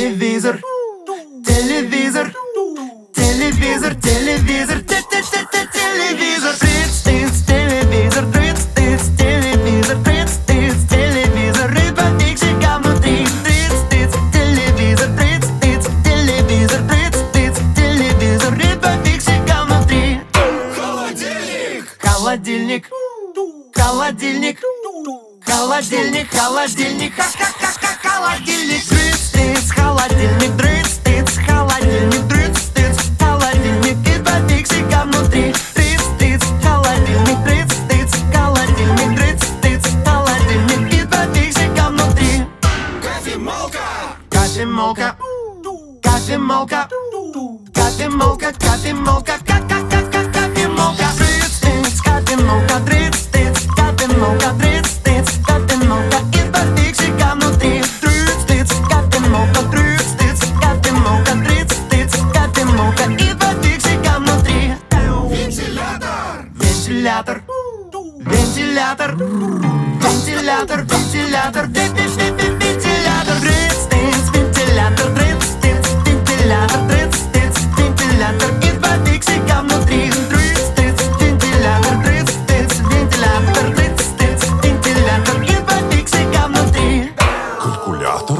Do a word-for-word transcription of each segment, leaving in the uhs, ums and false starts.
Телевизор, телевизор, телевизор, телевизор, телевизор, тридцать телевизор, тридцать телевизор, тридцать телевизор, рыба фиксика внутри, тридцать телевизор, тридцать телевизор, тридцать телевизор, рыба фиксика внутри. Холодильник, Холодильник, холодильник, холодильник, холодильник, ха-ха-ха-ха, холодильник, тридцать, холодильник, тридцать, холодильник, тридцать, холодильник, и два фиксика внутри, тридцать, холодильник, тридцать, холодильник, тридцать, холодильник, и два фиксика внутри. кофемолка, Кофемолка, кофемолка, кофемолка, кофемолка, ка-ка-ка-ка, кофемолка, тридцать, кофемолка, тридцать, кофемолка, тридцать, кофемолка, и два фиксика внутри, тридцать, кофемолка, тридцать, кофемолка, тридцать, кофемолка, и два фиксика внутри. вентилятор, Вентилятор, вентилятор, вентилятор, вентилятор, вентилятор, тридцать, вентилятор, тридцать, вентилятор, тридцать, вентилятор, и два фиксика внутри, тридцать, вентилятор, тридцать, вентилятор, тридцать, вентилятор, и два фиксика внутри. калькулятор,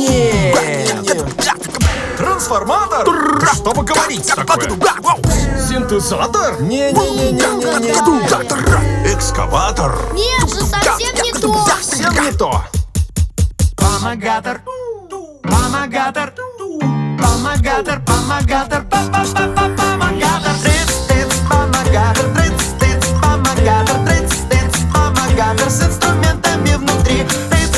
Трансформатор? Что поговорить такое? Синтезатор? Не-не-не-не-не. экскаватор, Нет же, совсем не то. Совсем не то. Помогатор, помогатор, помогатор, помогатор, помогатор, тридцать, помогатор, тридцать, помогатор, тридцать, помогатор с инструментами внутри, тридцать,